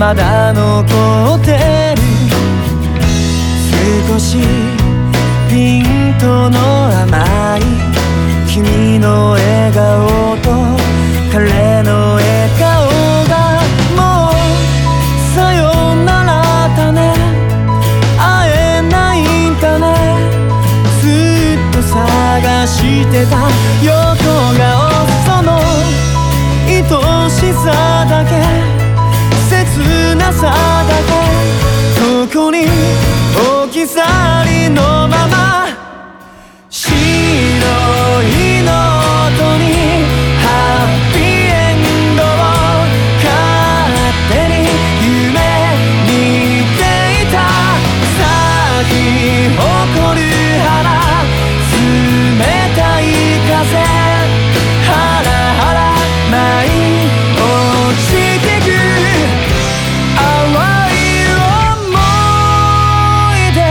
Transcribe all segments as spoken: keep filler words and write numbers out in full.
まだ残ってる。少しピントの甘い君の笑顔と彼の笑顔がもうさよならだね。会えないんだね。ずっと探してた横顔、その愛しさだけ、切なさだけ、そこに置き去りのまま、白いノートにハッピーエンドを勝手に夢見ていた。咲き誇る花、冷たい風、ハラハラ舞い落ちてく淡い想い出。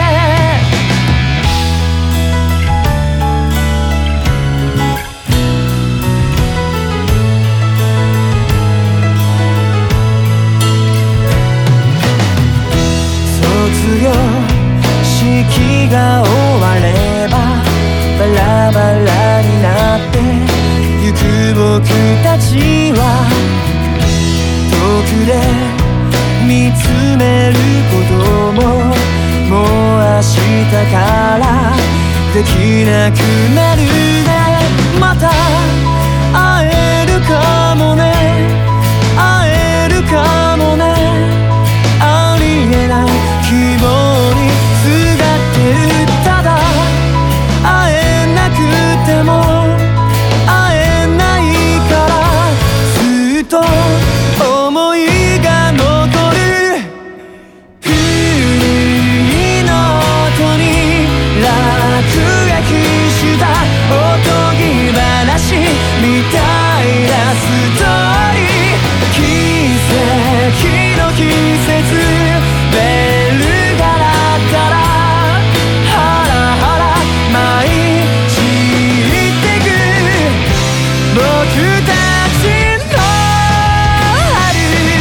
卒業式が終わればバラバラになってゆく僕たちは、遠くで見つめることももう明日からできなくなるね。また会えるかもね、会えるかもね。ありえない希望にすがってる。ただ会えなくても会えないから、ずっと思いが残る。古いノートに落書きしたおとぎ話みたいなストーリー。奇跡の季節、ベルが鳴ったらハラハラ舞い散ってく僕たちの春。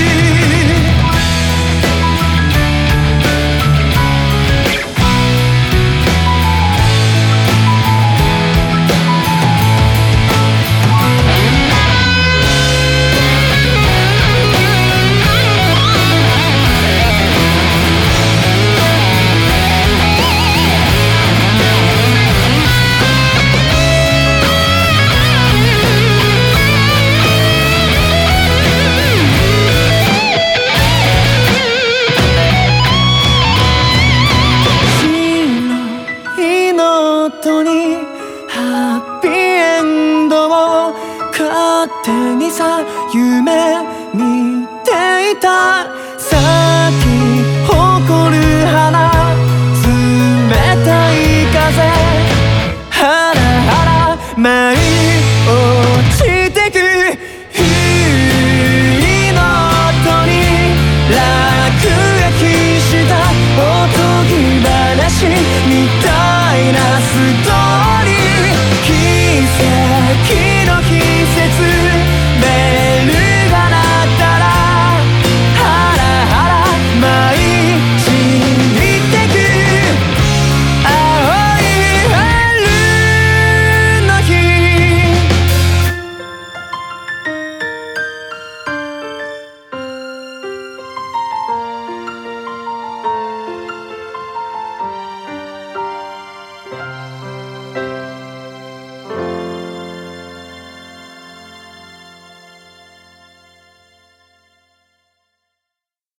白いノートにハッピーエンドを勝手にさ夢見ていた。さ